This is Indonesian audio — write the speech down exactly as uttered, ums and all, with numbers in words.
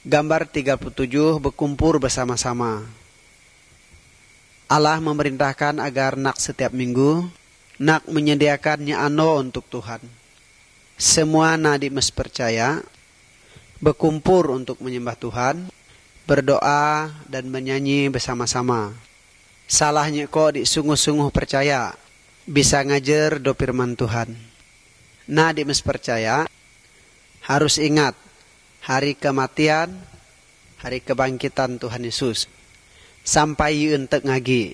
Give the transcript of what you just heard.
Gambar tiga puluh tujuh, berkumpul bersama-sama. Allah memerintahkan agar nak setiap minggu, nak menyediakannya ano untuk Tuhan. Semua nadi mes percaya, berkumpul untuk menyembah Tuhan, berdoa dan menyanyi bersama-sama. Salahnya kok di sungguh-sungguh percaya, bisa ngajar do firman Tuhan. Nadi mes percaya, harus ingat, hari kematian, hari kebangkitan Tuhan Yesus. Sampai untuk ngagi.